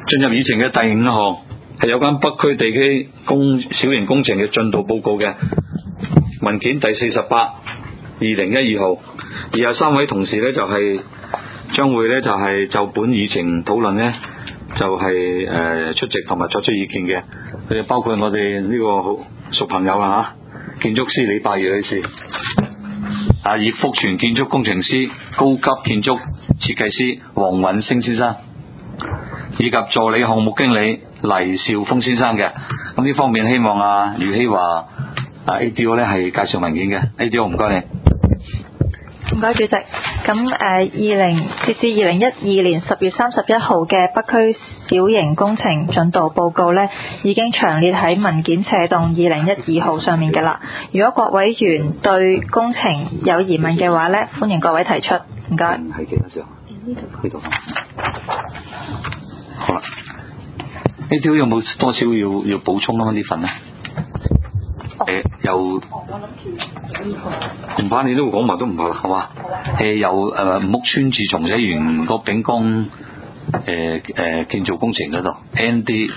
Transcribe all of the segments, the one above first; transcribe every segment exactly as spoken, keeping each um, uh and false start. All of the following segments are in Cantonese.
進入議程嘅第五項係有關北區地區工小型工程嘅進度報告嘅文件第四十八，二零一二號。以下三位同事呢，就係、是、將會呢，就係、是、就本議程討論呢，就係、是、誒、呃、出席同埋作出意見嘅。佢哋包括我哋呢個好熟朋友啦嚇，建築師李百儀女士，啊葉福全建築工程師、高級建築設計師黃允星先生，以及助理項目經理黎兆峰先生嘅。咁呢方面希望啊廖希華啊 A D O 咧係介紹文件嘅。 A D O 唔該你。 唔該主席。咁誒，二零截至二零一二年十月三十一號嘅北區小型工程進度報告呢，已經詳列喺文件斜棟二零一二號上面嘅啦。如果各位員對工程有疑問嘅話呢，歡迎各位提出。唔該。 係幾多時候？呢度。好啦。A D O 有冇多少要要補充啊？呢份呢？誒、呃，由唔怕你都會講埋都唔怕啦，係嘛？誒、呃，由誒、呃、木村自從寫完個丙江誒誒建造工程嗰度 N D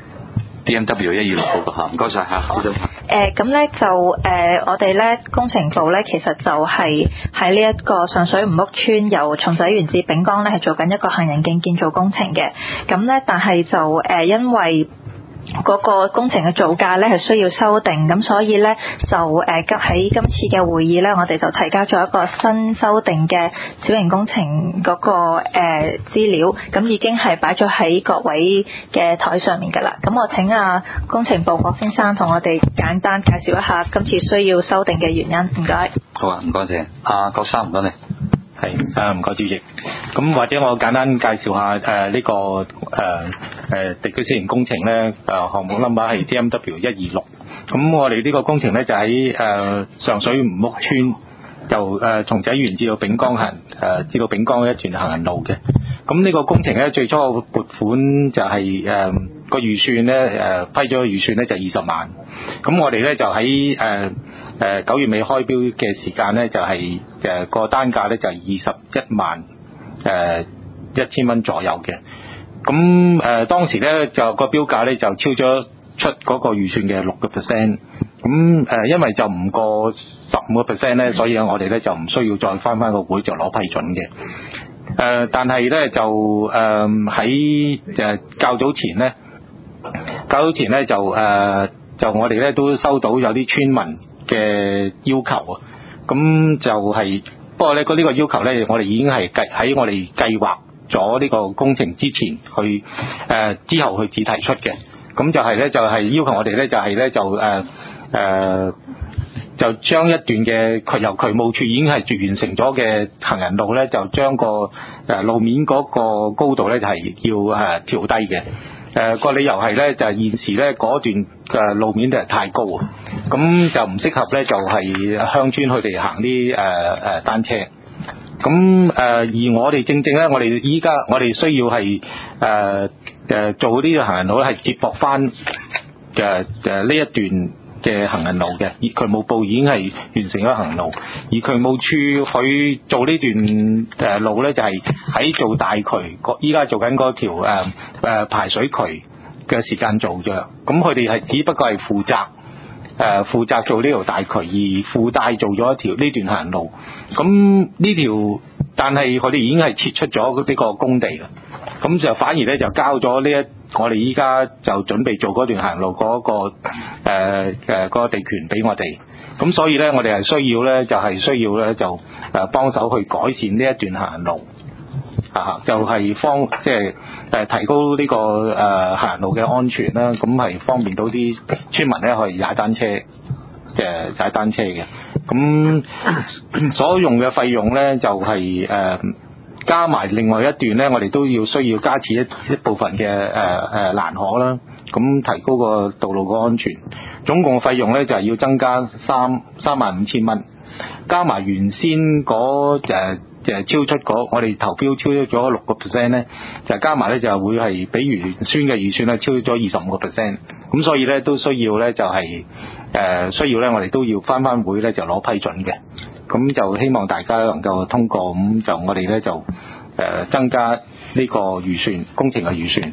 D M W 一二六嗰個嚇，唔該晒嚇。 誒咁咧就誒、呃、我哋咧工程部咧其實就係喺呢一個上水吳屋村由松仔園至丙江咧係做緊一個行人徑建造工程嘅。咁咧但係就誒、呃、因為嗰個工程嘅造價咧係需要修訂，咁所以咧就誒喺今次嘅會議咧，我哋就提交咗一個新修訂嘅小型工程嗰、那個誒資、呃、料，咁已經係擺咗喺各位嘅台上面㗎啦。咁我請啊工程部郭先生同我哋簡單介紹一下今次需要修訂嘅原因。唔該。 好啊，唔該謝。阿郭生唔該你。 係誒唔該主席，咁或者我簡單介紹下誒呢、呃這個誒誒、呃、地區小型工程咧，誒項目 number 係 D M W 一二六，咁我哋呢個工程咧就喺誒、呃、上水吳屋村，就誒松仔園至到丙江行誒至到丙江一段行人路嘅。咁呢個工程咧最初個撥款就係誒個預算咧誒批咗個預算咧就二十萬，咁我哋咧就喺誒誒九月尾開標嘅時間咧就係誒個單價咧就係二十一萬誒一千蚊左右嘅。咁誒、呃、當時咧就個標價咧就超咗出嗰個預算嘅六個 percent。咁誒因為就唔過十五個 percent 咧，所以我哋咧就唔需要再翻翻個會就攞批准嘅。誒、呃，但係咧就誒喺誒較早前咧，較早前咧就誒、呃、就我哋咧都收到有啲村民嘅要求啊，咁就係、是、不過咧個呢個要求咧，我哋已經係計喺我哋計劃咗呢個工程之前去誒、呃、之後去至提出嘅，咁就係咧就係、是、要求我哋咧就係、是、咧就誒誒。呃呃就將一段嘅由渠務處已經係完成咗嘅行人路咧，就將個誒路面嗰個高度咧就係要誒調低嘅。誒個理由係咧就係現時咧嗰段嘅路面就係太高啊，咁就唔適合咧就係鄉村佢哋行啲誒誒單車。咁誒而我哋正正咧，我哋依家我哋需要係誒誒做呢個行人路咧，係接駁翻嘅誒呢一段嘅行人路嘅，而渠務部已經係完成咗行人路，而渠務處佢做呢段誒路咧就係喺做大渠，依家做緊嗰條誒誒排水渠嘅時間做嘅，咁佢哋係只不過係負責誒負責做呢條大渠，而附帶做咗一條呢段行人路，咁呢條但係佢哋已經係撤出咗呢個工地啦，咁就反而咧就交咗呢一我哋依家就準備做嗰段行路嗰、嗰個誒誒、呃嗰個地權俾我哋，咁所以咧我哋係需要咧就係、係、需要咧就誒幫手去改善呢一段行路，啊就係、係、方即係誒提高呢、呢個誒、呃、行人路嘅安全啦，咁係方便到啲村民咧可以踩單車，即係踩單車嘅，咁所用嘅費用咧就係、係、誒。呃加埋另外一段咧，我哋都要需要加設一一部分嘅誒誒欄河啦，咁提高個道路嘅安全。總共費用咧就係、是、要增加三三萬五千蚊，加埋原先嗰誒誒超出嗰我哋投標超出咗六個 percent 咧，就加埋咧就會係比原先嘅預算咧超咗二十五個 percent。咁所以咧都需要咧就係、是、誒、呃、需要咧我哋都要翻翻會咧就攞批准嘅。咁就希望大家能夠通過，咁就我哋咧就誒增加呢個預算工程嘅預算，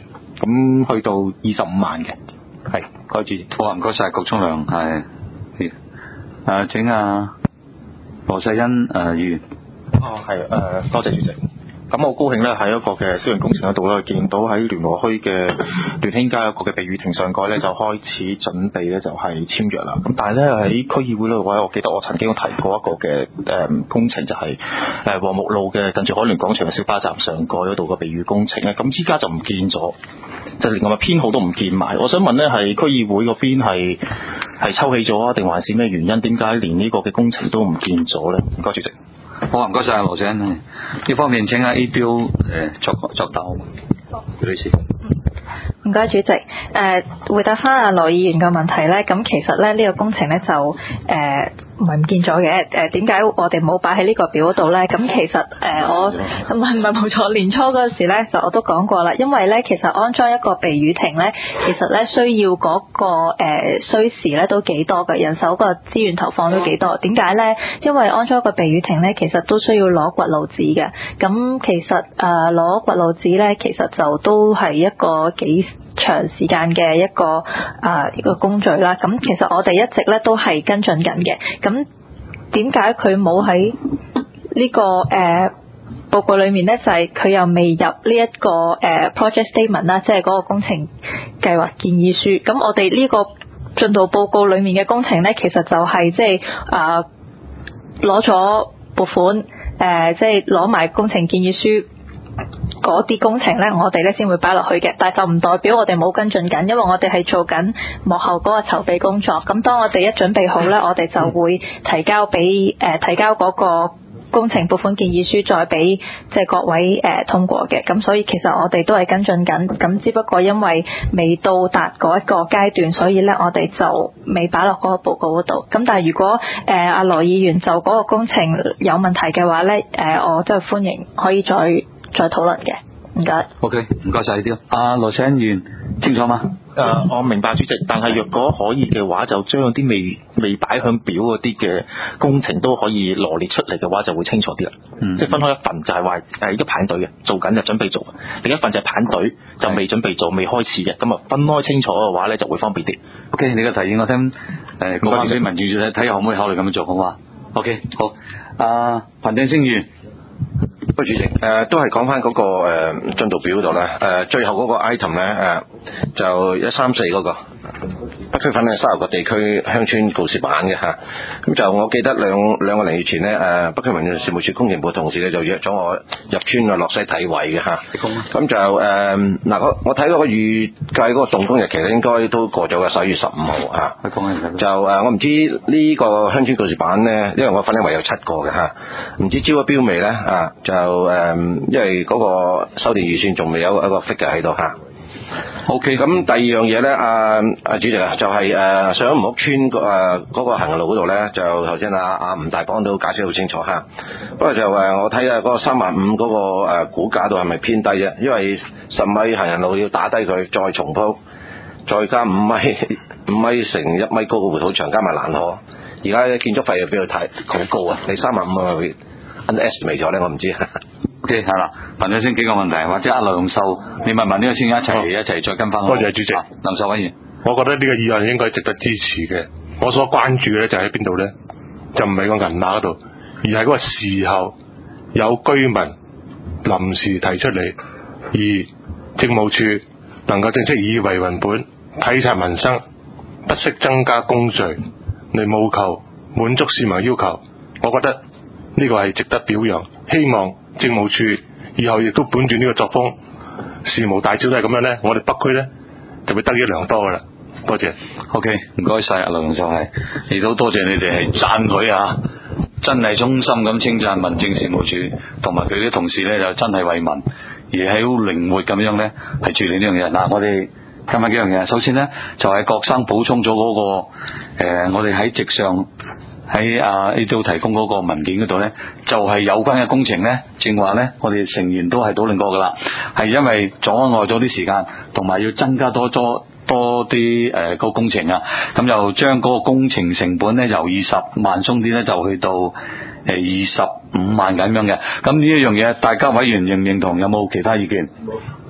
咁去到二十五萬嘅，係，該主席。 好啊，唔該晒，郭聰良係，誒請啊羅世恩誒議員。 哦，係誒、呃，多謝主席。咁我高興咧喺一個嘅小型工程嗰度咧，見到喺聯和墟嘅聯興街一個嘅避雨亭上蓋咧，就開始準備咧就係簽約啦。咁但係咧喺區議會嗰度咧，我記得我曾經提過一個嘅誒、呃、工程，就係誒黃木路嘅近住海聯廣場嘅小巴站上蓋嗰度嘅避雨工程咧。咁依家就唔見咗，就連個編號都唔見埋。我想問咧，係區議會嗰邊係係抽起咗啊，定還是咩原因？點解連呢個嘅工程都唔見咗咧？唔該，主席。 好啊，唔該晒羅生。呢方面請阿 A 標誒作作答。好，女士。 唔該，主席。誒、呃，回答翻阿羅議員嘅問題咧，咁其實咧呢、這個工程咧就誒唔係唔見咗嘅。誒點解我哋冇擺喺呢個表嗰度咧？咁其實誒、呃、我唔係唔係冇錯，年初嗰陣時咧就我都講過啦。因為咧其實安裝一個避雨亭咧，其實咧需要嗰、那個誒、呃、需時咧都幾多嘅，人手個資源投放都幾多。點解咧？因為安裝一個避雨亭咧，其實都需要攞掘路紙嘅。咁其實誒攞掘路紙咧，其實就都係一個幾長時間嘅一個啊一個工序啦。咁其實我哋一直咧都係跟進緊嘅。咁點解佢冇喺呢個誒、呃、報告裏面咧？就係、是、佢又未入呢、這、一個誒、呃、project statement 啦，即係嗰個工程計劃建議書。咁我哋呢個進度報告裏面嘅工程咧，其實就係即係啊攞咗撥款誒，即係攞埋工程建議書。嗰啲工程呢，我哋呢先會擺落去嘅，但係就唔代表我哋冇跟進緊，因為我哋係做緊幕後嗰個籌備工作。咁當我哋一準備好呢，我哋就會提交俾誒、呃、提交嗰個工程撥款建議書，再俾即係各位誒、呃、通過嘅。咁所以其實我哋都係跟進緊，咁只不過因為未到達嗰一個階段，所以呢我哋就未擺落嗰個報告嗰度。咁但係如果誒阿羅議員就嗰個工程有問題嘅話呢，誒、呃、我真係歡迎可以再。再討論嘅，唔該。 OK，唔該晒呢啲。阿羅生議員清楚嗎？ 誒、呃，我明白主席，但係若果可以嘅話，就將啲未未擺響表嗰啲嘅工程都可以羅列出嚟嘅話，就會清楚啲啦。嗯，即係分開一份就係話誒而家排隊嘅，做緊就準備做；另一份就係排隊就未準備做、未開始嘅。咁啊分開清楚嘅話咧，就會方便啲。 OK，你嘅提議我聽誒講翻俾民主處睇下可唔可以考慮咁樣做，好嘛 ？OK， 好。阿彭定星議員。 不主席，誒、呃、都係講翻嗰個誒進度表度咧，誒、呃、最後嗰個 item 咧，誒、呃、就一三四嗰個北區粉嶺沙頭角地區鄉村告示板嘅嚇，咁就我記得兩兩個零月前咧，誒、呃、北區民政事務處工程部同事咧就約咗我入村啊落西睇位嘅嚇，咁就誒嗱我我睇到個預計嗰個動工日期咧應該都過咗嘅十一月十五號嚇，就誒、呃、我唔知呢個鄉村告示板咧，因為我粉嶺圍有七個嘅嚇，唔知招咗標未咧啊就。就誒、嗯，因為嗰個修訂預算仲未有一個 figure 喺度嚇。OK，咁第二樣嘢咧，阿阿主席啊，就係、是、誒、呃、上吳屋村個誒嗰個行人路嗰度咧，就頭先阿阿吳大幫都解釋好清楚嚇。不過就誒我睇下嗰個三萬五嗰個誒估價度係咪偏低啫？因為十米行人路要打低佢，再重鋪，再加五米五米乘一米高嘅護土牆，加埋欄河，而家建築費又比佢太好高啊！你三萬五係咪 underestimate 咗咧？我唔知。 OK， 係啦，問咗先幾個問題，或者阿梁秀，你問問呢個先，一齊一齊再跟翻。 多謝主席。 梁秀委員， 我覺得呢個議案應該值得支持嘅。我所關注嘅咧就喺邊度咧？就唔係個銀碼嗰度，而係嗰個時候有居民臨時提出嚟，而政務處能夠正式以為為本，體察民生，不惜增加工序嚟務求滿足市民要求。我覺得呢個係值得表揚，希望政務處以後亦都本住呢個作風，事無大小都係咁樣呢，我哋北區呢就會得益良多噶啦。多謝。 OK， 唔該晒阿梁秀係，亦都多謝你哋係讚佢啊，真係衷心咁稱讚民政事務處同埋佢啲同事呢，就真係為民，而係好靈活咁樣呢，係處理呢樣嘢。嗱，我哋今日幾樣嘢，首先呢，就係、是、郭生補充咗嗰、那個誒、呃，我哋喺直上。喺啊呢度提供嗰個文件嗰度呢，就係、是、有關嘅工程呢，正話呢，我哋成員都係討論過噶啦，係因為阻礙咗啲時間，同埋要增加多多多啲誒個工程啊，咁就將嗰個工程成本呢，由二十萬鬆啲呢，就去到誒二十五萬咁樣嘅。咁呢一樣嘢，大家委員認唔認同？有冇其他意見？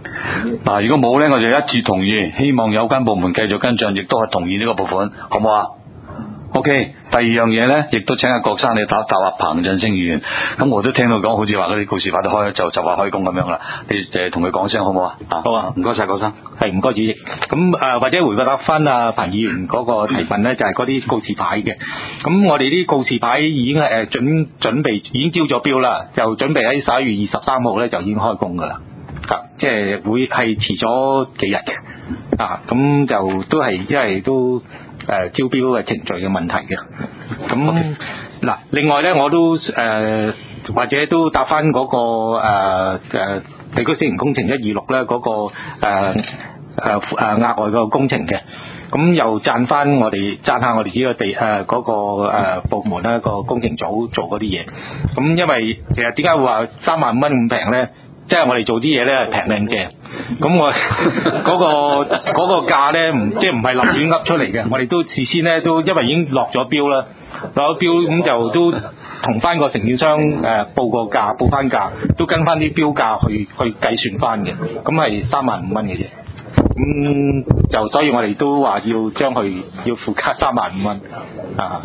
嗱，如果冇咧，我就一致同意，希望有關部門繼續跟進，亦都係同意呢個撥款，好唔好啊？OK，第二樣嘢咧，亦都請阿郭生你答答阿彭振聲議員。咁我都聽到講，好似話嗰啲告示牌都開就就話開工咁樣啦。你誒同佢講聲好唔好啊？ 好啊， 唔該晒郭生。 係唔該主席。咁誒、呃、或者回答翻阿彭議員嗰個提問咧，就係嗰啲告示牌嘅。咁我哋啲告示牌已經係誒準準備已經招咗標啦，就準備喺十一月二十三號咧就已經開工噶啦。啊，即係會係遲咗幾日嘅。啊，咁就都係因為都。誒、呃、招標嘅程序嘅問題嘅，咁嗱 Okay. 另外咧我都誒、呃、或者都答翻嗰、那個誒誒、呃、地區小型工程一二六咧嗰個誒誒誒額外個工程嘅，咁又讚翻我哋讚下我哋呢個地誒嗰、呃那個誒、呃、部門咧個工程組做嗰啲嘢，咁因為其實點解會話三萬五蚊咁平咧？即係我哋做啲嘢咧係平靚正，咁我嗰、嗰個嗰、嗰個價咧唔即係唔係立亂噏出嚟嘅，我哋都事先咧都因為已經落咗標啦，落咗標咁就都同翻個承建商誒、呃、報個價，報翻價，都跟翻啲標價去去計算翻嘅，咁係三萬五蚊嘅啫，咁就所以我哋都話要將佢要附加三萬五蚊啊。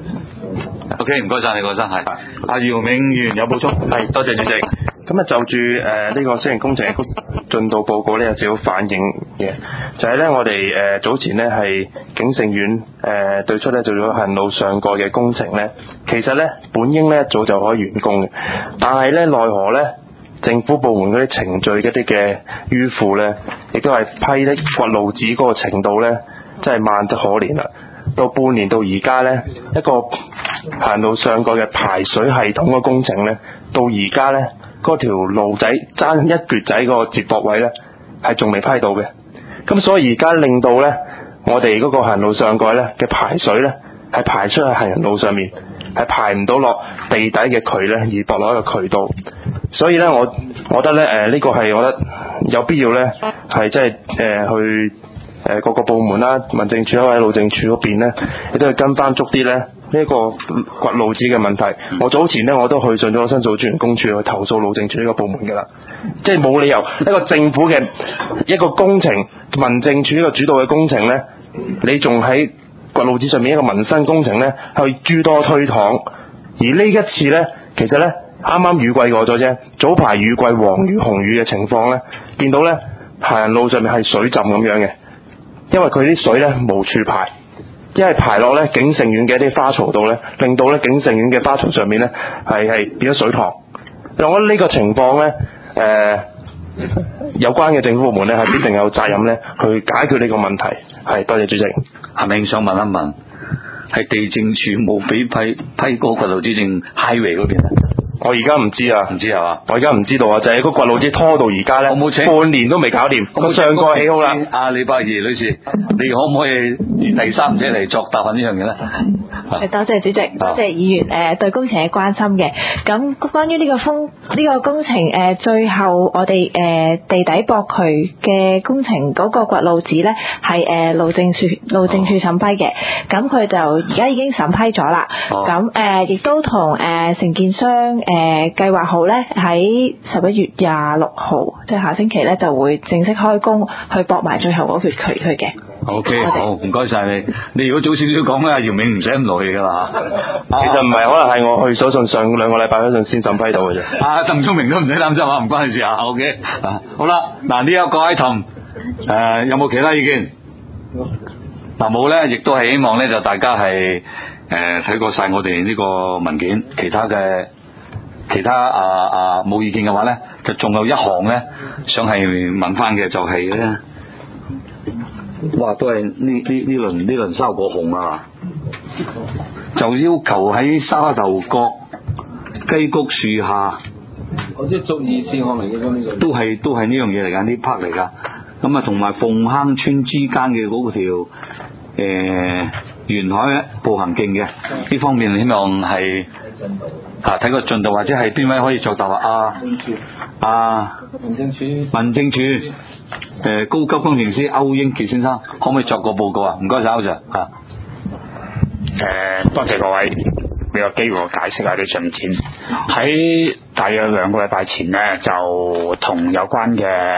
OK， 唔該晒你郭生，係阿姚明議員有補充，係多謝主席。 咁啊，就住誒呢個小型工程嘅進度報告咧，有少少反映嘅，就係、是、咧我哋誒、呃、早前咧係景盛苑誒對出咧做咗行路上蓋嘅工程咧，其實咧本應咧一早就可以完工嘅，但係咧奈何咧政府部門嗰啲程序嗰啲嘅迂腐咧，亦都係批咧掘路紙嗰個程度咧，真係慢得可憐啦。到半年到而家咧，一個行路上蓋嘅排水系統嘅工程咧，到而家咧。嗰條路仔爭一橛仔嗰個接駁位呢，係仲未批到嘅。咁所以而家令到呢，我哋嗰個行路上蓋呢嘅排水呢，係排出去行人路上面，係排唔到落地底嘅渠呢，而駁落一個渠道。所以呢，我我覺得呢，誒、呃、呢、呢個係我覺得有必要呢，係即係誒去誒各個部門啦，民政處或者路政處嗰邊呢，亦都係跟翻足啲呢。呢一個掘路紙嘅問題，我早前呢我都去信咗申訴專員公署去投訴路政處呢個部門㗎啦，即係冇理由一個政府嘅一個工程，民政處呢個主導嘅工程呢，你仲喺掘路紙上面一個民生工程呢，去諸多推搪，而呢一次呢，其實呢啱啱雨季過咗啫，早排雨季黃雨紅雨嘅情況呢，見到呢行人路上面係水浸咁樣嘅，因為佢啲水呢無處排。因為排落咧景盛苑嘅一啲花槽度咧，令到咧景盛苑嘅花槽上面咧係係變咗水塘。我覺得呢個情況咧，誒、呃、有關嘅政府部門咧係必定有責任咧去解決呢個問題。係，多謝主席。 阿明想問一問，係地政處冇俾批批嗰個掘路紙正 highway 嗰邊？ 我而家唔知啊， 唔知係嘛？ 我而家唔知道啊，就係個掘路紙拖到而家咧， 我冇請半年都未搞掂。咁上蓋起好啦。 阿李百儀女士，你可唔可以第三者嚟作答呢樣嘢咧？ 係，多謝主席，多謝議員誒、呃、對工程嘅關心嘅。咁關於呢個風呢、這個工程誒、呃，最後我哋誒、呃、地底駁渠嘅工程嗰個掘路紙咧，係誒路政署路政署審批嘅。咁佢就而家已經審批咗啦。咁誒亦都同誒承建商。誒計劃好咧，喺十一月廿六號，即係下星期咧，就會正式開工去駁埋最後嗰條渠去嘅。 O K，好，唔該晒你。你如果早少少講咧，姚明唔使咁耐㗎啦。 其實唔係，可能係我去手信上兩個禮拜嗰陣先審批到嘅啫。 啊，鄧聰明都唔使擔心啊，唔關事啊。O K，啊，好啦，嗱呢一個 item，誒、呃、有冇其他意見？嗱冇咧，亦都係希望咧就大家係誒睇過晒我哋呢個文件，其他嘅。其他啊啊冇意見嘅話咧，就仲有一項咧，想係問翻嘅就係咧，哇，都係呢呢呢輪呢輪沙過紅啊，就要求喺沙頭角雞谷樹下， 我即係足以先項嚟嘅呢個， 都係都係呢樣嘢嚟㗎，呢 part 嚟㗎。咁啊，同埋鳳坑村之間嘅嗰條誒沿海步行徑嘅呢方面，希望係。啊！睇個進度或者係邊位可以作答啊？啊！ 民政處民政處誒、呃、高級工程師歐英傑先生，可唔可以作個報告啊？唔該晒歐 Sir 啊！ 誒，多謝各位俾個機會我解釋下啲進展。喺大約兩個禮拜前呢，就同有關嘅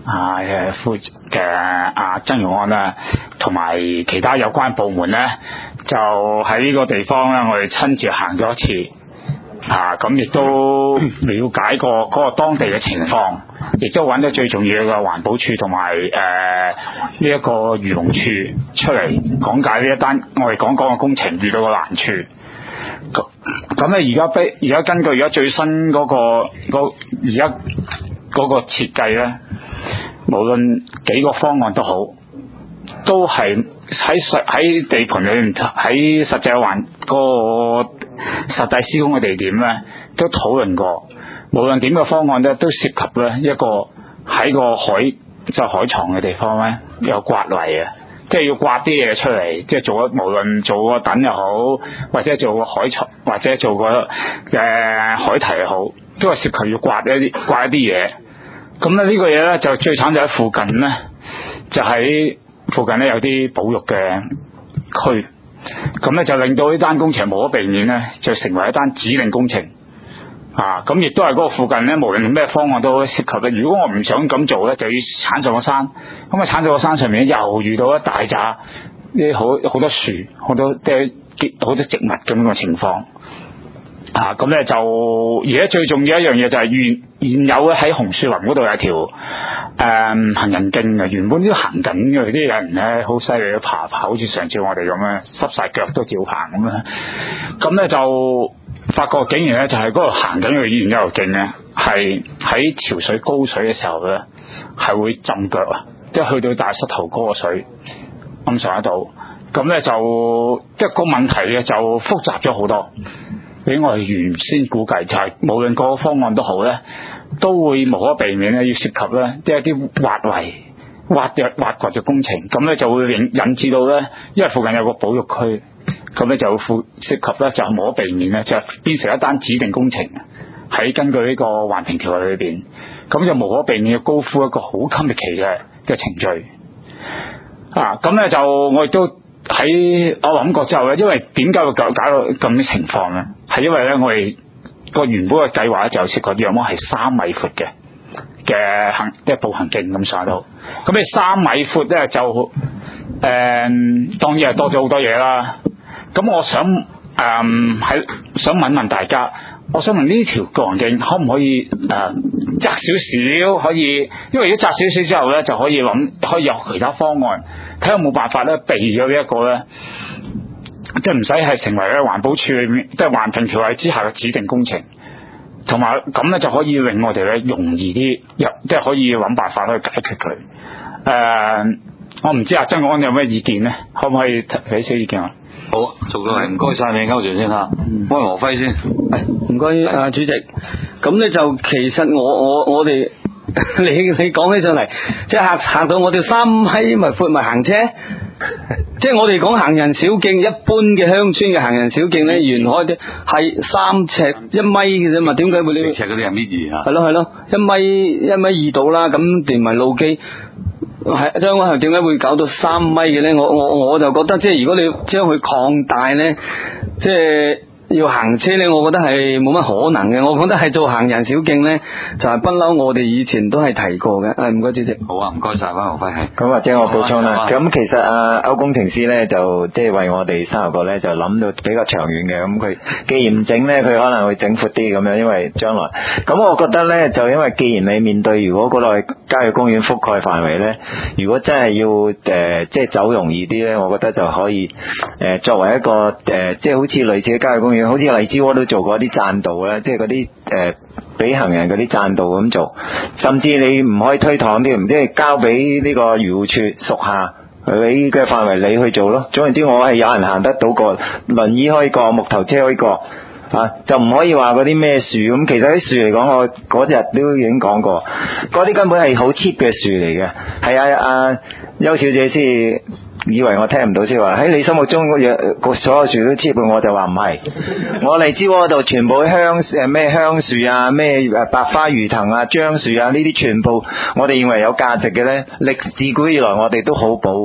啊誒副嘅阿曾玉安啦，同埋其他有關部門咧，就喺呢個地方咧，我哋親自行咗一次，啊咁亦都了解過嗰個當地嘅情況，亦都揾到最重要嘅環保署同埋誒呢一個漁農處出嚟講解呢一單我哋講講嘅工程遇到嘅難處。咁咁咧，而家比而家根據而家最新嗰、嗰個嗰而家嗰個設計咧，無論幾個方案都好，都係喺實喺地盤裏面喺實際環嗰個實際施工嘅地點咧，都討論過。無論點嘅方案咧，都涉及咧一個喺個海即係海床嘅地方咧，有刮圍嘅。即係要刮啲嘢出嚟，即係做個無論做個躉又好，或者做個海床，或者做個誒、呃、海堤又好，都係涉及要刮一啲刮一啲嘢。咁咧呢個嘢咧就最慘就喺附近咧，就喺附近咧有啲保育嘅區，咁咧就令到呢單工程無可避免咧，就成為一單指定工程。啊，咁亦都係嗰個附近咧，無論咩方案都涉及咧。如果我唔想咁做咧，就要鏟上個山。咁啊，鏟上個山上面又遇到一大紮啲好好多樹、好多即係好多植物咁嘅情況。啊，咁咧就而家最重要一樣嘢就係現現有咧喺紅樹林嗰度有條誒、嗯、行人徑嘅，原本都行緊嘅啲人咧，好犀利，爬爬好似上次我哋咁樣，濕晒腳都照行咁樣。咁咧就發覺竟然咧就係嗰度行緊嘅現有條徑咧，係喺潮水高水嘅時候咧，係會浸腳啊！即係去到大膝頭哥個水咁上得到，咁咧就即係個問題咧就複雜咗好多。比我哋原先估計就係、是、無論個方案都好咧，都會無可避免咧要涉及咧即係啲挖圍、挖嘅挖掘嘅工程，咁咧就會引引致到咧，因為附近有個保育區，咁咧就附涉及咧就無可避免咧就變成一單指定工程，喺根據呢個環評條例裏邊，咁就無可避免要高呼一個好襟力期嘅嘅程序。啊，咁咧就我亦都喺我諗過之後咧，因為點解會搞搞到咁嘅情況咧？係因為咧我哋個原本嘅計劃咧就涉及約莫係三米闊嘅嘅行即係步行徑咁上到，咁你三米闊咧就誒、呃、當然係多咗好多嘢啦。咁我想誒喺、呃、想問問大家，我想問呢條步行徑可唔可以誒、呃、窄少少？可以，因為如果窄少少之後咧，就可以諗可以有其他方案，睇下有冇辦法咧避咗呢一個咧，即係唔使係成為咧環保署裏面即係環評條例之下嘅指定工程，同埋咁咧就可以令我哋咧容易啲，即係可以揾辦法去解決佢。誒、呃，我唔知阿曾安有咩意見咧？可唔可以俾少意見啊？ 好，做到嚟，唔該晒你歐陽先嚇，幫何輝先。 唔該啊，主席。咁咧就其實我我我哋你你講起上嚟，即係嚇嚇到我哋三米咪闊咪行車。即係我哋講行人小徑，一般嘅鄉村嘅行人小徑咧，沿海啲係三尺一米嘅啫嘛，點解會呢？ 四尺嗰啲係米二嚇。 係咯係咯，一米一米二度啦，咁連埋路基。係將嗰條點解會搞到三米嘅咧？我我我就覺得，即係如果你將佢擴大咧，即係要行車咧，我覺得係冇乜可能嘅。我覺得係做行人小徑咧，就係不嬲，我哋以前都係提過嘅。誒，唔該主席。 好啊，唔該晒，溫何輝係。 咁或者我補充啦。咁其實啊，歐工程師咧就即係為我哋沙頭角咧就諗到比較長遠嘅。咁佢既然唔整咧，佢可能會整闊啲咁樣，因為將來。咁我覺得咧，就因為既然你面對如果嗰度係郊野公園覆蓋範圍咧，如果真係要誒、呃、即係走容易啲咧，我覺得就可以誒、呃、作為一個誒、呃、即係好似類似嘅郊野公園。好似荔枝窩都做過啲棧道咧，即係嗰啲誒俾行人嗰啲棧道咁做，甚至你唔可以推搪啲，唔即係交俾呢個漁護處屬下佢嘅範圍你去做咯。總言之，我係有人行得到過，輪椅可以過，木頭車可以過啊，就唔可以話嗰啲咩樹咁。其實啲樹嚟講，我嗰日都已經講過，嗰啲根本係好 cheap 嘅樹嚟嘅。係啊，阿邱小姐先以為我聽唔到先話，喺你心目中個所有樹都 cheap， 我就話唔係。我荔枝窩度全部香誒咩香樹啊，咩誒白花魚藤啊、樟樹啊，呢啲全部我哋認為有價值嘅咧，歷自古以來我哋都好保護嘅。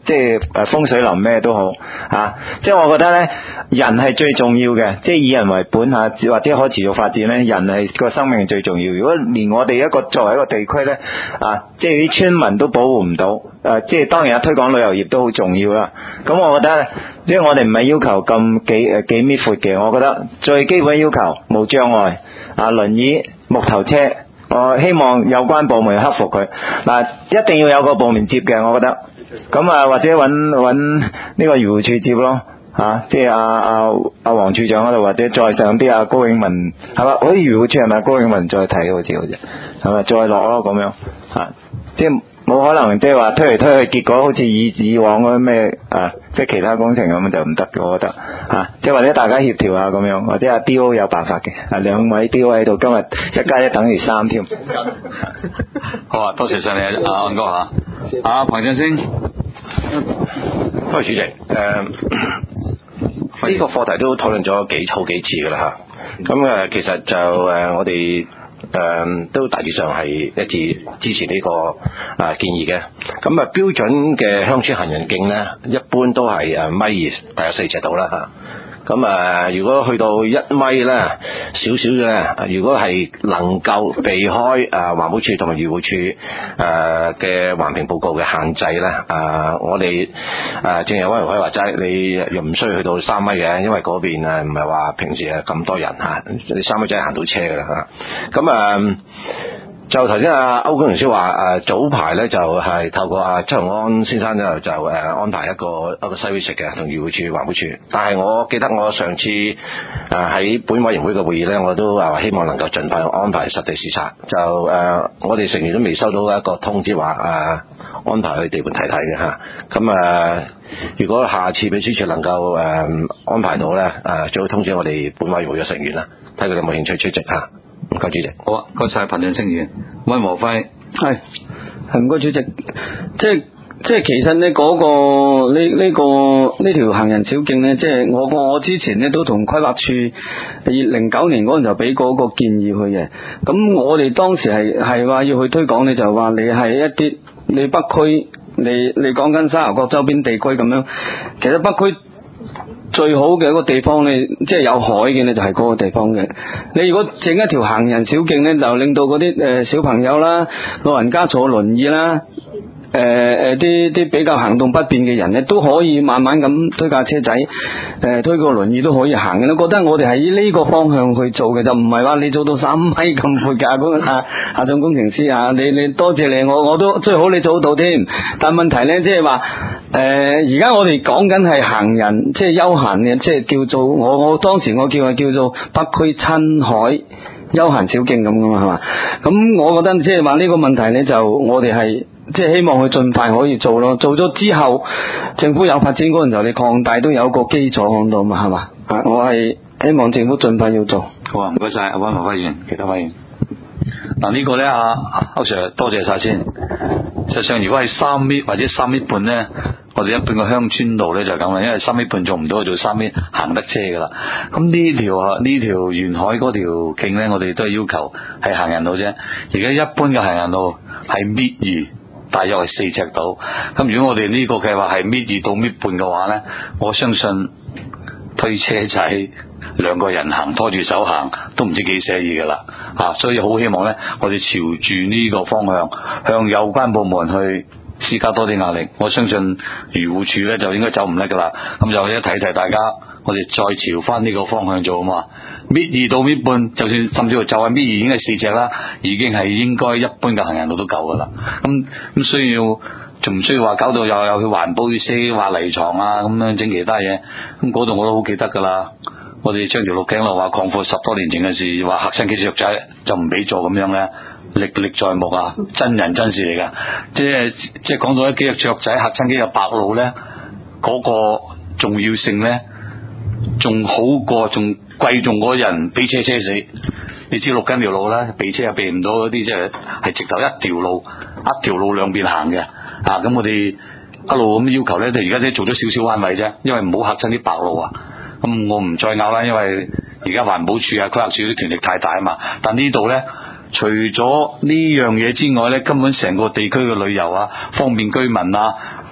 即係誒風水林咩都好啊，即係我覺得咧，人係最重要嘅，即係以人為本嚇，或者可持續發展咧，人係個生命最重要。如果連我哋一個作為一個地區咧啊，即係啲村民都保護唔到，誒、啊，即係當然啊，推廣旅遊業都好重要啦。咁我覺得，即係我哋唔係要求咁幾誒幾米闊嘅，我覺得最基本要求無障礙啊，輪椅、木頭車。我希望有關部門克服佢嗱，一定要有個部門接嘅，我覺得咁啊，或者揾揾呢個漁護處接咯嚇、啊，即係阿阿阿黃處長嗰度，或者再上啲阿高永文係嘛？好似漁護處係咪高永文再睇好似好似係咪再落咯咁樣嚇、啊，即係冇可能即係話推嚟推去，結果好似以以往嗰啲咩啊，即係其他工程咁就唔得嘅，我覺得嚇、啊，即係或者大家協調下咁樣，或者阿 D O 有辦法嘅，啊兩位 D O 喺度，今日一加一等於三添。 好啊，多謝晒你啊，安哥嚇。啊，彭振星， 多謝主席。誒、呃，呢、這個課題都討論咗幾好幾次㗎啦嚇。咁誒，其實就誒、呃，我哋。誒、嗯、都大致上係一致支持呢、這個啊建議嘅。咁啊標準嘅鄉村行人徑咧，一般都係誒米二，大約四尺度啦嚇。咁啊，如果去到一米咧，少少嘅，如果係能夠避開誒環保署同埋漁護署誒嘅環評報告嘅限制咧，誒我哋誒政協委員會話齋，你又唔需要去到三米嘅，因為嗰邊誒唔係話平時係咁多人嚇，你三米仔行到車㗎啦嚇。咁啊〜就頭先阿歐工程師話誒早排咧就係、是、透過阿周永安先生咧就誒安排一個一個 site visit嘅同漁護署環保署，但係我記得我上次誒喺本委員會嘅會議咧，我都話希望能夠盡快安排實地視察，就誒、呃、我哋成員都未收到一個通知話誒、呃、安排去地盤睇睇嘅嚇，咁啊、呃、如果下次秘書處能夠誒、呃、安排到咧誒、呃、最好通知我哋本委員會嘅成員啦，睇佢哋有冇興趣出席嚇。唔該主席， 好啊，唔該晒彭振星議員，溫和輝係係唔該主席，即係即係其實呢嗰、那個呢呢、這個呢條行人小徑呢，即係我我之前呢都同規劃處二零九年嗰陣就俾過個建議佢嘅，咁我哋當時係係話要去推廣呢，就話你係一啲你北區，你你講緊沙頭角周邊地區咁樣，其實北區。最好嘅一個地方咧，即係有海嘅咧，就係嗰個地方嘅。你如果整一條行人小徑咧，就令到嗰啲誒小朋友啦、老人家坐輪椅啦、誒誒啲啲比較行動不便嘅人咧，都可以慢慢咁推架車仔，誒、呃、推個輪椅都可以行嘅。我覺得我哋係以呢個方向去做嘅，就唔係話你做到三米咁闊㗎。嗰個啊夏總工程師啊，你你多謝你，我我都最好你做到添。但問題咧，即係話。誒，而家、呃、我哋講緊係行人，即係休閒嘅，即係叫做我我當時我叫佢叫做北區親海休閒小徑咁噶嘛，係嘛？咁我覺得即係話呢個問題咧，就我哋係即係希望佢盡快可以做咯。做咗之後，政府有發展嗰陣時候，你擴大都有個基礎喺度嘛，係嘛？啊，我係希望政府盡快要做。 好啊，唔該晒，阿溫和輝議員，其他委員。嗱、這個、呢個咧，阿歐 Sir 多謝晒先。實際上，如果係三米或者三米半咧，我哋一般個鄉村路咧就係咁啦，因為三米半做唔到，做三米行得車噶啦。咁呢條啊呢條沿海嗰條徑咧，我哋都係要求係行人路啫。而家一般嘅行人路係米二，大約係四尺度。咁如果我哋呢個計劃係米二到米半嘅話咧，我相信推車仔兩個人行拖住手行都唔知幾寫意噶啦嚇，所以好希望咧，我哋朝住呢個方向向有關部門去施加多啲壓力。我相信漁護署咧就應該走唔甩噶啦，咁就一提提大家，我哋再朝翻呢個方向做啊嘛。米二到米半，就算甚至乎就係米二已經係四尺啦，已經係應該一般嘅行人路都夠噶啦。咁咁需要仲唔需要話搞到又有去環保車挖泥床啊咁樣整其他嘢？咁嗰度我都好記得噶啦。我哋將條路徑路話擴闊十多年前嘅事，話嚇親幾隻雀仔就唔俾做咁樣咧，歷歷在目啊，真人真事嚟噶。即係即係講到一幾隻雀仔嚇親幾隻白鷺咧，嗰、那個重要性咧，仲好過仲貴重過人俾車車死。你知陸緊條路咧，避車又避唔到嗰啲，即係係直頭一條路，一條路兩邊行嘅啊。咁我哋一路咁要求咧，就而家即係做咗少少彎位啫，因為唔好嚇親啲白鷺啊。咁我唔再拗啦，因為而家環保署啊、規劃署啲權力太大啊嘛。但呢度咧，除咗呢樣嘢之外咧，根本成個地區嘅旅遊啊、方便居民啊、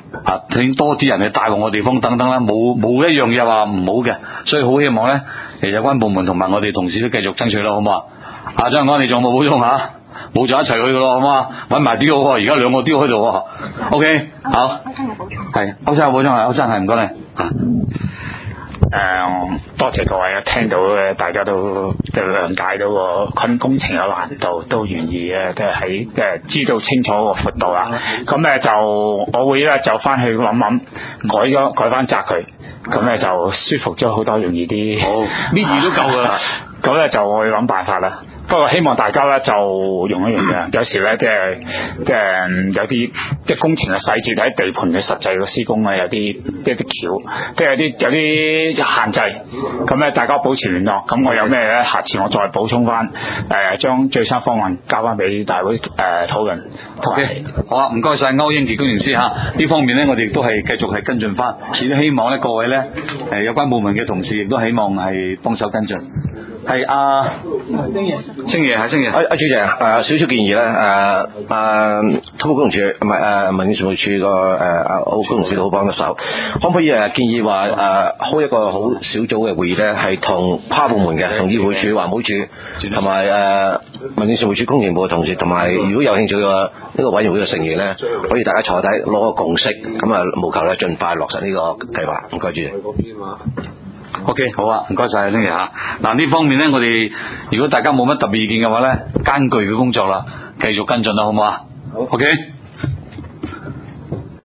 啊，請多啲人去帶旺個地方等等啦，冇冇一樣嘢話唔好嘅，所以好希望咧，誒有關部門同埋我哋同事都繼續爭取啦，好唔好啊？啊，張安你仲有冇補充吓？冇就一齊去噶咯，好唔好啊？揾埋啲好，而家兩個雕喺度喎。O K， 好。歐生有補充。係，歐生有補充係，歐生係唔該你。啊誒、呃，多謝各位啊！聽到咧，大家都都諒解到個工工程有難度，都願意咧，即係喺誒知道清楚個闊度啦。咁咧就我會咧就翻去諗諗，改咗改翻窄佢，咁咧就舒服咗好多，容易啲。好，搣魚都夠噶啦。咁咧就我會諗辦法啦。不過希望大家咧就用一用嘅，有時咧即係即係有啲即係工程嘅細節喺地盤嘅實際嘅施工啊，有啲一啲橋，即係有啲有啲限制。咁咧大家保持聯絡，咁我有咩咧，下次我再補充翻，誒將最新方案交翻俾大會誒討論。 O K， 好啊，唔該晒歐英傑工程師嚇，呢方面咧我哋亦都係繼續係跟進翻，亦都希望咧各位咧誒有關部門嘅同事亦都希望係幫手跟進。係阿星爺，星爺係星爺。阿阿主席啊，誒少少建議咧，誒誒土木工程署唔係誒民政事務處個誒阿歐工程師都好幫得手，可唔可以誒建議話誒開一個好小組嘅會議咧，係同跨部門嘅，同議會處、環保署同埋誒民政事務處工程部嘅同事，同埋如果有興趣嘅呢個委員會嘅成員咧，可以大家坐低攞個共識，咁啊務求咧盡快落實呢個計劃。唔該主席。O、okay, K， 好啊，唔該晒，星爺嚇。嗱呢方面咧，我哋如果大家冇乜特別意見嘅話咧，艱巨嘅工作啦，繼續跟進啦，好唔好啊？好。O K。